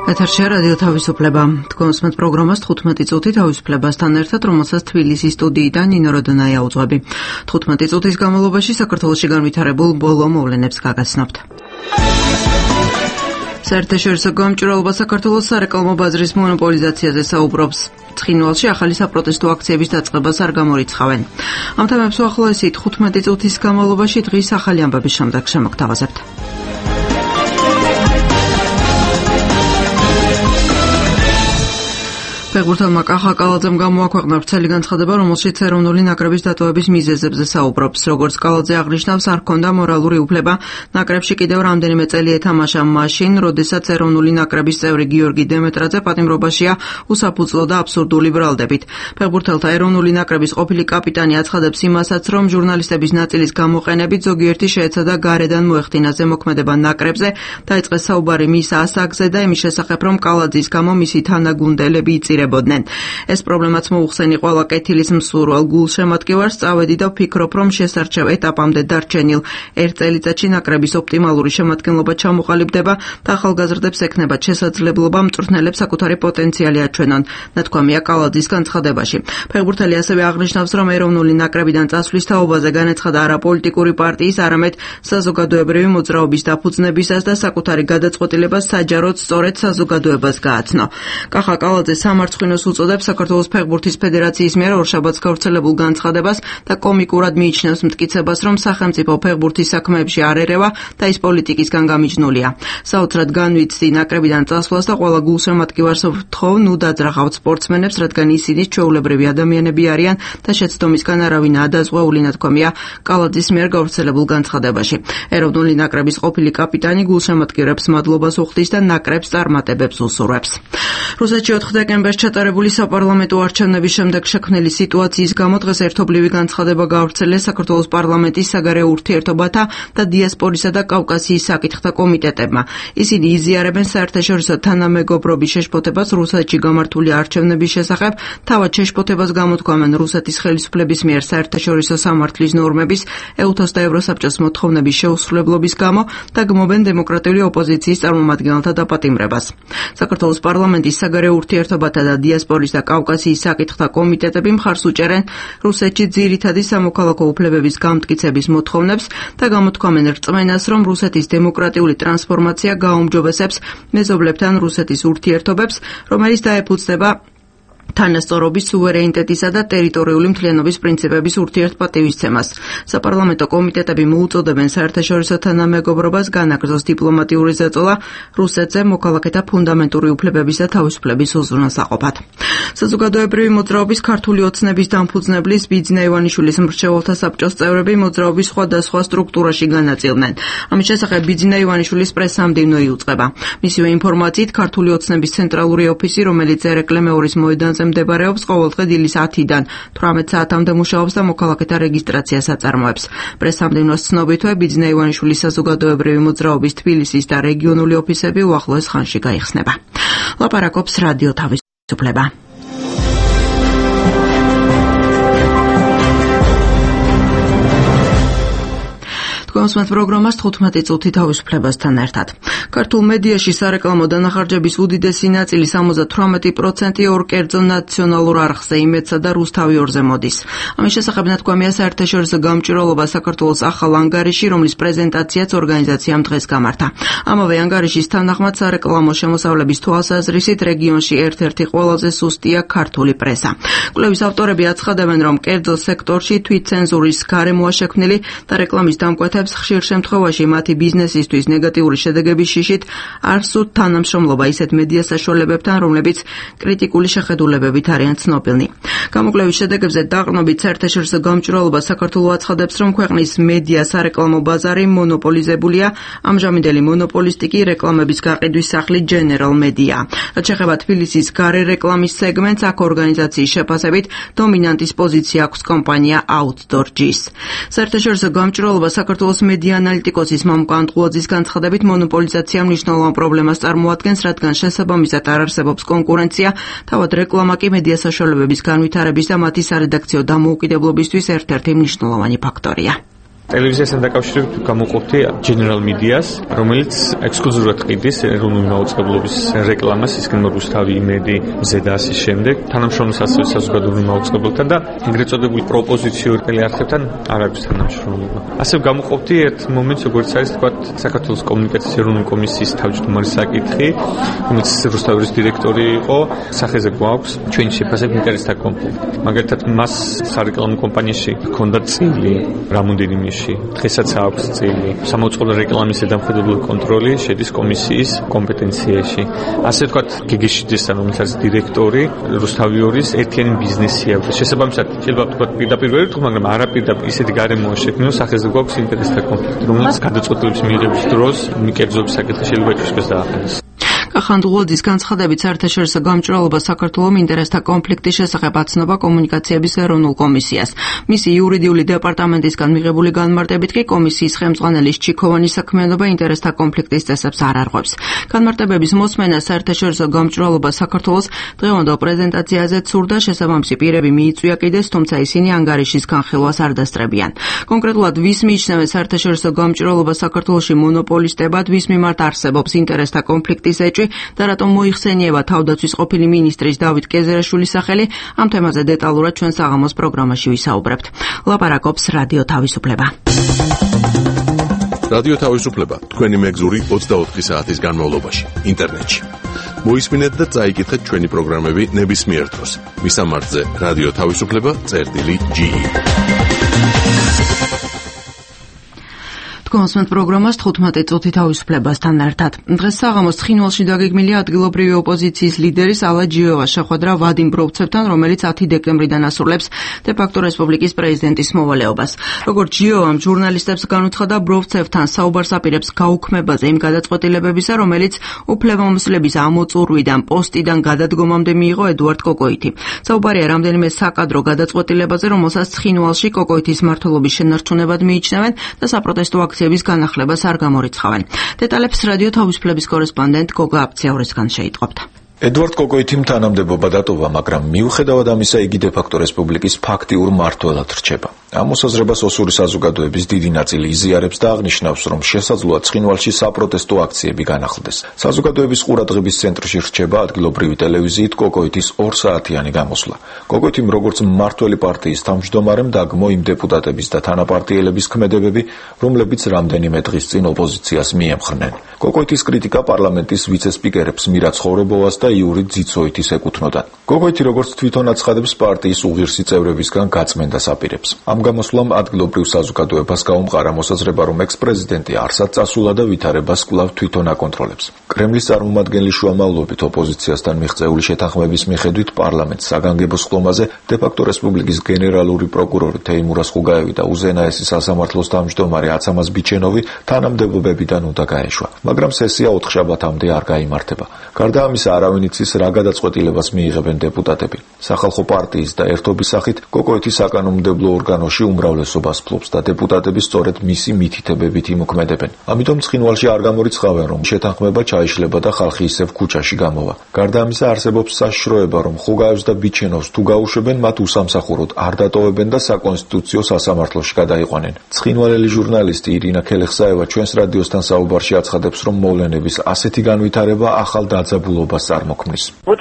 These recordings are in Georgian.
ეთერში რადიო თავისუფლება. თქვენს მე პროგრამას 15 წუთი თავისუფლებასთან ერთად, რომელსაც თბილისის სტუდიიდან ნინო როდონაია უძღვები. 15 წუთის განმავლობაში საქართველოში განვითარებულ ბოლო მოვლენებს გაგაცნობთ. საერთაშორისო გამჭვირვალობა საქართველოს სარეკლამო ბაზრის მონოპოლიზაციაზე საუბრობს. ცხინვალში ახალი საპროტესტო აქციების დაწყებას არ გამორიცხავენ. ამ თემებს უახლოესით 15 წუთის განმავლობაში დღის ახალი ამბების შემდეგ შემოგთავაზებთ. ფეხბურთელმა კახა კალაძემ გამოაქვეყნა ვრცელი განცხადება, რომელშიც ეროვნული ნაკრების დატოვების მიზეზებზე საუბრობს. როგორც კალაძე აღნიშნავს, არ ჰქონდა მორალური უფლება ნაკრებში კიდევ რამდენიმე წელი ეთამაშა მაშინ, როდესაც ეროვნული ნაკრების წევრი გიორგი დემეტრაძე პატიმრობაშია უსაფუძვლო და აბსურდული ბრალდებით. ფეხბურთელთა ეროვნული ნაკრების ყოფილი კაპიტანი აცხადებს იმასაც, რომ ჟურნალისტების ნაწილის გამოყენებით ზოგიერთი შეეცადა გარედან მოეხდინა ზემოქმედება ნაკრებზე, დაიწყეს საუბარი მის ასაკზე და იმის შესახებ, რომ კალაძის გამო მისი თანაგუნდელები იწირებოდნენ. ეს პრობლემაც მოუხსენი ყველა კეთილის მსურვალ გულშემატკივარს, წავედი და ვფიქრობ, რომ შესარჩევ ეტაპამდე დარჩენილ ერთ წელიწადში ნაკრების ოპტიმალური შემადგენლობა ჩამოყალიბდება და ახალგაზრდებს ექნებათ შესაძლებლობა მწვრთნელებს საკუთარი პოტენციალი აჩვენონ, ნათქვამია კალაძის განცხადებაში. ფეხბურთელი ასევე აღნიშნავს, რომ ეროვნული ნაკრებიდან წასვლის თაობაზე განეცხადა არა პოლიტიკური პარტიის, არამედ საზოგადოებრივი მოძრაობის დაფუძნებისას და საკუთარი გადაწყვეტილებას საჯაროდ სწორედ საზოგადოებას გააცნო. კახა კალაძე სამარცხვინოს უწოდებს საქართველოს ფეხბურთის ფედერაციის მიერ ორშაბათს გავრცელებულ განცხადებას და კომიკურად მიიჩნევს მტკიცებას, რომ სახელმწიფო ფეხბურთის საქმეებში არ ერევა და ის პოლიტიკისგან გამიჯნულია. საოცრად განვიცდი ნაკრებიდან წასვლას და ყველა გულშემატკივარს ვთხოვ, ნუ დაძრახავთ სპორტსმენებს, რადგან ისინი ჩვეულებრივი ადამიანები არიან და შეცდომისგან არავინაა დაზღვეული, ნათქვამია კალაძის მიერ გავრცელებულ განცხადებაში. ეროვნული ნაკრების ყოფილი კაპიტანი გულშემატკივრებს მადლობას უხდის და ნაკრებს წარმატებებს უსურვებს. რუსეთში 4 დეკემბერს ჩატარებული საპარლამენტო არჩევნების შემდეგ შექმნილი სიტუაციის გამო დღეს ერთობლივი განცხადება გაავრცელეს საქართველოს პარლამენტის საგარეო ურთიერთობათა და დიასპორისა და კავკასიის საკითხთა კომიტეტებმა. ისინი იზიარებენ საერთაშორისო თანამეგობრობის შეშფოთებას რუსეთში გამართული არჩევნების შესახებ, თავად შეშფოთებას გამოთქვამენ რუსეთის ხელისუფლების მიერ საერთაშორისო სამართლის ნორმების, ეუთოს და ევროსაბჭოს მოთხოვნების შეუსრულებლობის გამო და გმობენ დემოკრატიული ოპოზიციის წარმომადგენელთა დაპატიმრებას. საქართველოს პარლამენტის საგარეო ურთიერთობათა და დიასპორის და კავკასიის საკითხთა კომიტეტები მხარს უჭერენ რუსეთში ძირითადი სამოქალაქო უფლებების გამტკიცების მოთხოვნებს და გამოთქვამენ რწმენას, რომ რუსეთის დემოკრატიული ტრანსფორმაცია გააუმჯობესებს მეზობლებთან რუსეთის ურთიერთობებს, რომელიც დაეფუძნება თანასწორობის, სუვერენიტეტისა და ტერიტორიული მთლიანობის პრინციპების ურთიერთპატივისცემას. საპარლამენტო კომიტეტები მოუწოდებენ საერთაშორისო თანამეგობრობას განაგრძოს დიპლომატიური ზეწოლა რუსეთზე მოქალაქეთა ფუნდამენტური უფლებების და თავისუფლების უზრუნველსაყოფად. საზოგადოებრივი მოძრაობის ქართული ოცნების დამფუძნებლის ბიძინა ივანიშვილის მრჩეველთა საბჭოს წევრები მოძრაობის სხვადასხვა სტრუქტურაში განაწილნენ. ამის შესახებ ბიძინა ივანიშვილის პრესამდივნო იუწყება. მისივე ინფორმაციით, ქართული ოცნების ცენტრალური ოფისი, რომელიც ერეკლე მეორის მოედანზე მდებარეობს, ყოველდღე დილის 10-დან 18 საათამდე მუშაობს და მოქალაქეთა რეგისტრაციას აწარმოებს. პრესამდივნოს ცნობითვე, ბიძინა ივანიშვილის საზოგადოებრივი მოძრაობის თბილისის და რეგიონული ოფისები უახლოეს ხანში გაიხსნება. ლაპარაკობს რადიო თავისუფლება. თქვენს პროგრამას 15 წუთი თავისუფლებასთან ერთად. ქართულ მედიაში სარეკლამო დანახარჯების უდიდესი ნაწილი 78% ორ კერძო ნაციონალურ არხზე, იმედსა და რუსთავი 2-ზე მოდის. ამის შესახებ ნათქვამია საერთაშორისო გამჭვირვალობა საქართველოს ახალ ანგარიში, რომლის პრეზენტაციაც ორგანიზაციამ დღეს გამართა. ამავე ანგარიშის თანახმად სარეკლამო შემოსავლების თვალსაზრისით რეგიონში ერთ-ერთი ყველაზე სუსტია ქართული პრესა. კვლევის ავტორები აცხადებენ, რომ კერძო სექტორში თვითცენზურის გარემოა შექმნილი და რეკლამის დამკვეთებს ხშირ შემთხვევაში მათი ბიზნესისთვის ნეგატიური შედეგების შიშით არ სურთ თანამშრომლობა ისეთ მედია საშუალებებთან, რომლებიც კრიტიკული შეხედულებებით არიან ცნობილნი. გამოკვლევის შედეგებზე დაყრდნობით საერთაშორისო გამჭვირვალობა საქართველოს აცხადებს, რომ ქვეყნის მედია სარეკლამო ბაზარი მონოპოლიზებულია, ამჟამინდელი მონოპოლისტი კი რეკლამების გაყიდვის სახლი General Media. რაც შეეხება თბილისის გარე რეკლამის სეგმენტს, აქ ორგანიზაციის შეფასებით დომინანტის პოზიცია აქვს კომპანია Outdoor G's. საერთაშორისო გამჭვირვალობა საქართველოს მედია ანალიტიკოსის მამუკა ანტყუაძის განცხადებით მონოპოლიზაცია მნიშვნელოვან პრობლემას წარმოადგენს, რადგან შესაბამისად არ არსებობს კონკურენცია, თავად რეკლამა კი მედია საშუალებების განვითარების და მათი სარედაქციო დამოუკიდებლობისთვის ერთ-ერთი მნიშვნელოვანი ფაქტორია. ტელევიზიასთან დაკავშირებით გამოყოფთი General Media-ს, რომელიც ექსკლუზიურად ყიდის ეროვნული მაუწყებლობის რეკლამას, ისქენო რუსთავი, იმედი, ზედასის შემდეგ, თანამშრომლობს ასევე საზოგადოებრივ მაუწყებელთან და ეგრეთ წოდებული პროპოზიციური არხებთან არ არის თანამშრომლობა. ასევე გამოყოფთი ერთ მომენტს, როგორც არის თქვა, საქართველოს კომუნიკაციის ეროვნული კომისიის თავმჯდომარის საკითხი, რომელიც რუსთავის დირექტორი იყო, სახეზე გვაქვს ჩვენი შეფასებით ინტერესთა კონფლიქტი. მაგალითად, მას სარეკლამო კომპანიაში ჰქონდა წილი რამოდენიმეში, დღესაც აქვს წილი. სამაუწყებლო რეკლამის ზედამხედველური კონტროლი შედის კომისიის კომპეტენციაში. ასე ვთქვათ, გეგეშიძესთან, რომელიც არის დირექტორი, რუსთავიორის ერთიანი ბიზნესი აქვს. შესაბამისად, შეიძლება ვთქვათ პირდაპირ ვერ ვთქვი, მაგრამ არაპირდაპირ ისეთი გარემოა შექმნილი, სახეზე გვაქვს ინტერესთა კონფლიქტი, რომელიც გადაწყვეტილების მიღების დროს მიკერძობის საკითხი შეიძლება ჭირდეს დაახადოს. ხანდულოძის განცხადებით საერთაშორისო გამჭვირვალობა საქართველოს ინტერესთა კონფლიქტის შესახებ აცნობა კომუნიკაციების ეროვნულ კომისიას. მისი იურიდიული დეპარტამენტისგან მიღებული განმარტებით კი კომისიის ხელმძღვანელი ჩიქოვანის საქმიანობა ინტერესთა კონფლიქტის წესებს არ არღვევს. განმარტებების მოსმენა საერთაშორისო გამჭვირვალობა საქართველოს დღევანდელ პრეზენტაციაზე ცურდა, შესაბამისი პირები მიიწვია კიდეც, თუმცა ისინი ანგარიშის განხილვას არ დასწრებიან. კონკრეტულად ვის მიიჩნევენ საერთაშორისო გამჭვირვალობა საქართველოში მონოპოლისტებად, ვის მიმართ არსებობს ინტერესთა კონფლიქტის ეჭვი და რატომ მოიხსენიება თავდაცვის ყოფილი მინისტრის დავით კეზერაშვილის სახელი, ამ თემაზე დეტალურად ჩვენ საღამოს პროგრამაში ვისაუბრებთ. ლაპარაკობს რადიო თავისუფლება. რადიო თავისუფლება თქვენი მეგზური 24 საათის განმავლობაში ინტერნეტში. მოისმინეთ და წაიკითხეთ ჩვენი პროგრამები ნებისმიერ დროს. მისამართზე რადიო თავისუფლება.ge. კონსმენტ პროგრამას 15 წუთი თავისუფლებასთან ერთად. დღეს საღამოს ცხინვალში დაგეგმილია ადგილობრივი ოპოზიციის ლიდერის ალა ჯიოვას შეხვედრა ვადიმ ბროვცევთან, რომელიც 10 დეკემბრიდან ასრულებს დე-ფაქტო რესპუბლიკის პრეზიდენტის მოვალეობას. როგორც ჯიოვამ ჟურნალისტებს განუცხადა, ბროვცევთან საუბარს აპირებს გაუქმებაზე იმ გადაწყვეტილებებისა, რომელიც უფლებამოსილების ამოწურვიდან პოსტიდან გადადგომამდე მიიღო ედუარდ კოკოითი. საუბარია რამდენიმე საკადრო გადაწყვეტილებაზე, რომელსაც ცხინვალში კოკოითის მმართველობის შენარჩუნებად მიიჩნევენ და საპროტესტო აქციების განახლებას არ გამორიცხავენ. დეტალებს რადიო თავისუფლების კორესპონდენტ გოგა აფციაურისგან შეიტყობთ. ედუარდ კოკოითიმ თანამდებობა დატოვა, მაგრამ მიუხედავად ამისა იგი დე-ფაქტო რესპუბლიკის ფაქტიურ მმართველად რჩება. ამ მოსაზრებას ოსური საზოგადოების დიდი ნაწილი იზიარებს და აღნიშნავს, რომ შესაძლოა ცხინვალში საპროტესტო აქციები განახლდეს. საზოგადოების ყურადღების ცენტრში რჩება ადგილობრივი ტელევიზიით კოკოითის 2 საათიანი გამოსვლა. კოკოითიმ როგორც მმართველი პარტიის თავმჯდომარემ დაგმო იმ დეპუტატების და თანაპარტიელების ქმედებები, რომლებიც რამდენიმე დღის წინ ოპოზიციას მიემხრნენ. კოკოითის კრიტიკა პარლამენტის ვიცე-სპიკერებს მირა ცხოვრებოვას და იური ძიცოითის ეკუთვნოდა. კოკოითი როგორც თვითონ აცხადებს, პარტიის უღირსი წევრებისგან გაწმენდას აპირებს. ამ გამოსვლამ ადგილობრივ საზოგადოებას გაუმყარა მოსაზრება, რომ ექს-პრეზიდენტი არსად წასულა და ვითარებას კვლავ თვითონ აკონტროლებს. კრემლის წარმომადგენლის შუამავლობით ოპოზიციასთან მიღწეული შეთანხმების მიხედვით პარლამენტს საგანგებო სხდომაზე დე-ფაქტო რესპუბლიკის გენერალური პროკურორი თეიმურაზ ხუგაევი და უზენაესი სასამართლოს თავმჯდომარე აცამაზ ბიჩენოვი თანამდებობებიდან უნდა გაეშვა, მაგრამ სესია 4 შაბათამდე არ გაიმართება. გარდა ამისა, არავინ იცის რა გადაწყვეტილებას მიიღებენ დეპუტატები. სახალხო პარტიის და ერთობის სახით კოკოითი საკანონმდებლო ორგანოში უმრავლესობას ფლობს და დეპუტატები სწორედ მისი მითითებებით იმოქმედებენ. ამიტომ ცხინვალში არ გამორიცხავენ, რომ შეთანხმება ჩაიშლება და ხალხი ისევ ქუჩაში გამოვა. გარდა ამისა, არსებობს საშიშროება, რომ ხუგაევს და ბიჩენოვს თუ გაუშვებენ, მათ უსამსახუროდ არ დატოვებენ და საკონსტიტუციო სასამართლოში გადაიყვანენ. ცხინვალელი ჟურნალისტი ირინა ქელეხსაევა ჩვენს რადიოსთან საუბარში აცხადებს, რომ მოვლენების ასეთი განვითარება ახალ დაძაბულობას წარმოქმნის.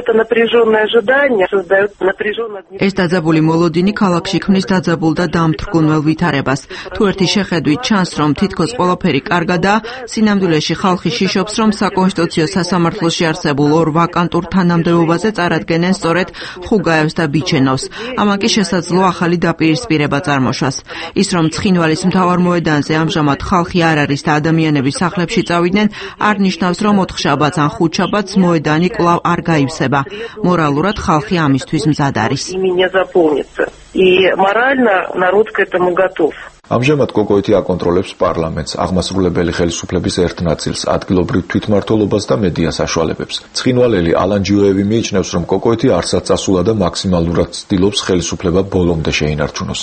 ეს დაძაბული მოლოდინი ქალაქში ქმნის დაძაბულ და დამთრგუნველ ვითარებას. თუ ერთი შეხედვით ჩანს, რომ თითქოს ყველაფერი კარგადაა, სინამდვილეში ხალხი შიშობს, რომ საკონსტიტუციო სასამართლოში არსებულ 2 ვაკანტურ თანამდებობაზე წარადგენენ სწორედ ხუგაევს და ბიჩენოვს. ამან კი შესაძლოა ახალი დაპირისპირება წარმოშვას. ის, რომ ცხინვალის მთავარ მოედანზე ამჟამად ხალხი არ არის და ადამიანები სახლებში წავიდნენ, არ ნიშნავს, რომ 4 შაბათს ან 5 შაბათს მოედანი კვლავ არ გაივსება. მორალურად ხალხი ამისთვის მზად არის. ამჟამად კოკოითი აკონტროლებს პარლამენტს, აღმასრულებელი ხელისუფლების ერთ ნაწილს, ადგილობრივ თვითმმართველობას და მედია საშუალებებს. ცხინვალელი ალან ჯიოევი მიიჩნევს, რომ კოკოითი არსად წასულა და მაქსიმალურად ცდილობს ხელისუფლება ბოლომდე შეინარჩუნოს.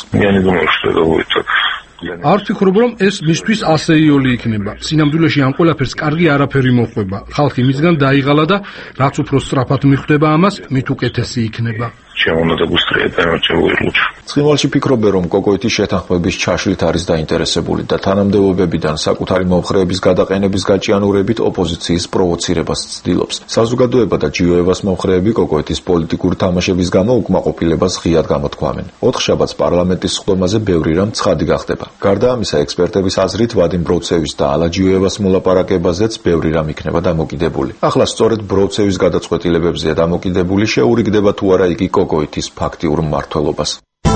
არ ვფიქრობ, რომ ეს მისთვის ასეიოლი იქნება. სინამდვილეში ამ ყველაფერს კარგი არაფერი მოხვება. ხალხი მისგან დაიღალა და რაც უფრო სწრაფად მიხვდება ამას, მით უკეთესი იქნება. чем надо быстрее поймать, чем будет лучше. ცხინვალში ფიქრობენ, რომ კოკოიტის შეთანხმების ჩაშლით არის დაინტერესებული და თანამდებობებიდან საკუთარი მომხრეების გადაყენების გაჭიანურებით ოპოზიციის პროვოცირებას ცდილობს. საზოგადოება და GOEV-ს მომხრეები კოკოიტის პოლიტიკური თამაშების გამო უკმაყოფილებას ღიად გამოთქვამენ. 4 შაბათს პარლამენტის სხდომაზე ბევრი რამ ცხადი გახდება. გარდა ამისა, ექსპერტების აზრით ვადიმ ბროცევის და ალა GOEV-ს მოლაპარაკებაზეც ბევრი რამ იქნება დამოკიდებული. ახლა სწორედ ბროცევის გადაწყვეტილებებზეა დამოკიდებული, შეურიგდება თუ არა იგი კოკოიტის ფაქტიურ მმართველობას.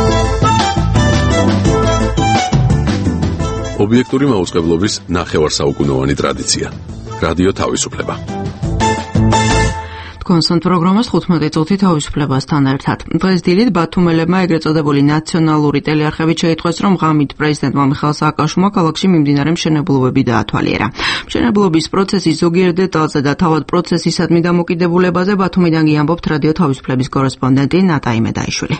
ობიექტური მაუწყებლობის ნახევარსაუკუნოვანი ტრადიცია. რადიო თავისუფლება. კონსტანტ პროგრამას 15 წუთი თავისუფლებასთან ერთად. დღეს დილით ბათუმელებმა ეგრეთ წოდებული ნაციონალური ტელეარხებით შეიტყვეს, რომ ღამით პრეზიდენტმა მიხაილ სააკაშვილმა ქალაქში მიმდინარე მშენებლობები დაათვალიერა. მშენებლობის პროცესის ზოგიერთ დეტალზე და თავად პროცესისადმი დამოკიდებულებაზე ბათუმიდან გიამბობთ რადიო თავისუფლების კორესპონდენტი ნატაი მედაიშვილი.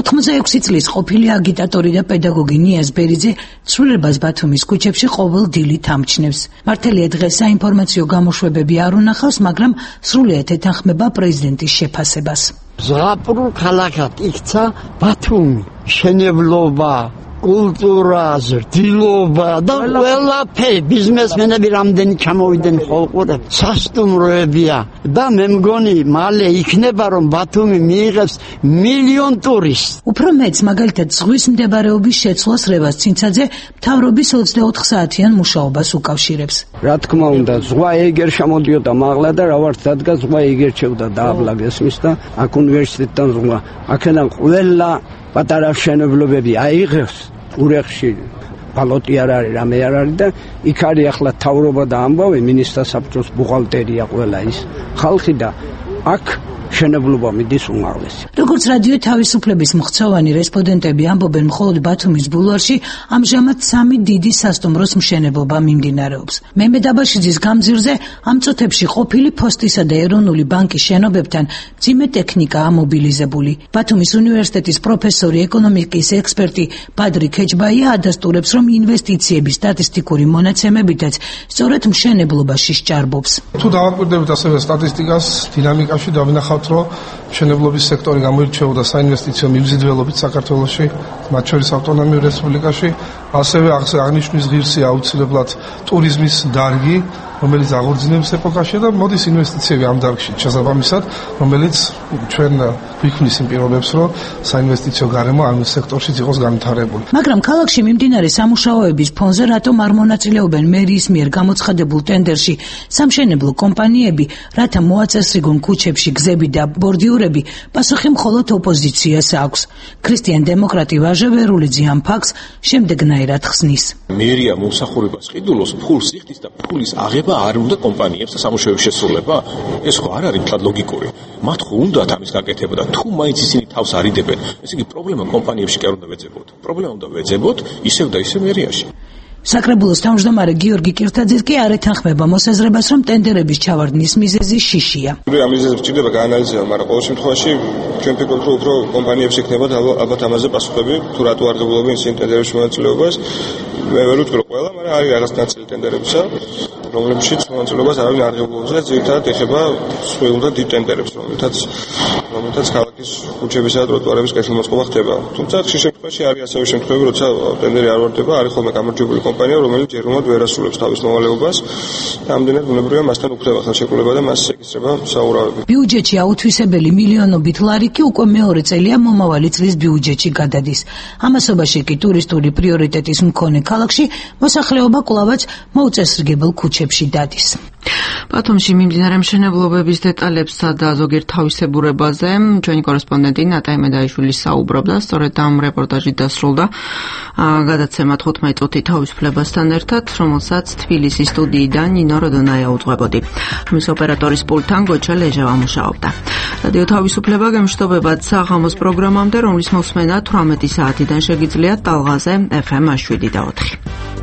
86 წლის ყოფილი აგიტატორი და პედაგოგი ნიაზ ბერიძე ცვლილებას ბათუმის ქუჩებში ყოველ დილით ამჩნევს. მართალია დღეს საინფორმაციო გამოშვებები არ უნახავს, მაგრამ სრულიად ეთანხმება პრეზიდენტის შეფასებას. ზღაპრულ ქალაქად იქცა ბათუმი, მშენებლობა, კულტურა, ზრდილობა და ყველაფერი. ბიზნესმენები რამდენი ჩამოვიდნენ ხოლმე, სასტუმროებია და მე მგონი მალე იქნება, რომ ბათუმი მიიღებს მილიონ ტურისტს. უფრო მეც მაგალითად ზღვის მდებარეობის შეცვლას რევაზ ცინცაძე მთავრობის 24 საათიან მუშაობას უკავშირებს. რა თქმა უნდა, ზღვა ეგერ შემოდიოდა მაღლა და რა ვარ დადგა ზღვა ეგერ შევდა დააბლა გესმის და აქ უნივერსიტეტთან ზღვა. აქედან ყველა პატარა მშენებლობები აიღეს ურეხში ბალოტი არ არის, რამე არ არის და იქ არის ახლა თავრობა და ამბავი, მინისტრთა საბჭოს ბუღალტერია ყველა ის ხალხი და აქ მშენებლობა მიდის უმაღლესი. როგორც რადიო თავისუფლების მხცოვანი რესპონდენტები ამბობენ, მხოლოდ ბათუმის ბულვარში ამჟამად 3 დიდი სასტუმროს მშენებლობა მიმდინარეობს. მემედ აბაშიძის გამზირზე ამ წუთებში ყოფილი ფოსტისა და ეროვნული ბანკის შენობებთან მძიმე ტექნიკაა მობილიზებული. ბათუმის უნივერსიტეტის პროფესორი, ეკონომიკის ექსპერტი ბადრი ქეჯბაია ადასტურებს, რომ ინვესტიციების სტატისტიკური მონაცემებითაც სწორედ მშენებლობაში სჭარბობს. თუ დავაკვირდებით ასევე სტატისტიკას, დინამიკაში დავინახავთ, რომ მშენებლობის სექტორი გამოირჩეოდა საინვესტიციო მიმზიდველობით საქართველოში, მათ შორის ავტონომიურ რესპუბლიკაში, ასევე აღნიშნვის ღირსია აუცილებლად ტურიზმის დარგი, რომელიც აღორძინების ეპოქაში და მოდის ინვესტიციები ამ დარგში შესაბამისად, რომელიც ჩვენ გვიქმნის იმ პირობებს, რომ საინვესტიციო გარემო ამ სექტორშიც იყოს განვითარებული. მაგრამ ქალაქში მიმდინარე სამუშაოების ფონზე რატომ არ მონაწილეობენ მერიის მიერ გამოცხადებულ ტენდერში სამშენებლო კომპანიები, რათა მოაწესრიგონ ქუჩებში გზები და ბორდიურები, პასუხი მხოლოდ ოპოზიციას აქვს. ქრისტიან დემოკრატი ვაჟა ვერულიძე ამ ფაქტს შემდეგნაირად ხსნის. მერია მომსახურებას ყიდულობს ფულს იხდის და ფულის აღება არ უნდა კომპანიებს და სამუშაოების შესრულება. ეს ხო არ არის მთლად ლოგიკური. მათ ხო უნდათ ამის გაკეთება და თუ მაინც ისინი თავს არიდებენ, ესე იგი პრობლემა კომპანიებში კი არ უნდა ვეძებოთ. პრობლემა უნდა ვეძებოთ ისევ და ისევ მერიაში. საკრებულოს თავმჯდომარე გიორგი კირთაძე კი არ ეთანხმება მოსაზრებას, რომ ტენდერების ჩავარდნის მიზეზი შიშია. ამ მიზეზებს ჭირდება გაანალიზება, მაგრამ ყოველ შემთხვევაში ჩვენ ვფიქრობთ, რომ უფრო კომპანიებს იქნებათ ალბათ ამაზე პასუხები, თუ რატო არ ღებულობენ ისინი ტენდერებში მონაწილეობას. მე ვერ ვთქვი, რომ ყველა, მაგრამ არის რაღაც ნაწილი ტენდერებისა, რომლებშიც მონაწილეობას არავინ არ ღებულობს და ძირითადად ეხება სულ და დიდ ტენდერებს, რომლითაც ქალაქის ქუჩებისა და ტროტუარების კეთილმოწყობა ხდება. თუმცა ხშირ შემთხვევაში არის ასევე შემთხვევები, როცა ტენდერი არ ვარდება, არის ხოლმე გამარჯვებული კომპანია, რომელიც ჯერმოდ ვერ ასრულებს თავის მოვალეობას და ამდენად ბუნებრივია მასთან უხდება ხელშეკრულება და მას ეკისრება საურავები. ბიუჯეტში აუთვისებელი მილიონობით ლარი კი უკვე მეორე წელია მომავალი წლის ბიუჯეტში გადადის. ამასობაში კი ტურისტული პრიორიტეტის მქონე ქალაქში მოსახლეობა კვლავაც მოუწესრიგებელ ქუჩებში დადის. ბათუმში მიმდინარე მშენებლობების დეტალებსა და ზოგიერთ თავისებურებაზე ჩვენი კორესპონდენტი ნატაი მედაიშვილი საუბრობდა. სწორედ ამ რეპორტაჟით დასრულდა გადაცემა 15 წუთი თავისუფლებასთან ერთად, რომელსაც თბილისის სტუდიიდან ნინო როდონაია უძღვებოდი. მის ოპერატორის პულტთან გოჩა ლეჟევა მუშაობდა. რადიო თავისუფლება გემშვიდობებად საღამოს პროგრამამდე, რომლის მოსმენა 18 საათიდან შეგიძლიათ ტალღაზე FM 7 და 4.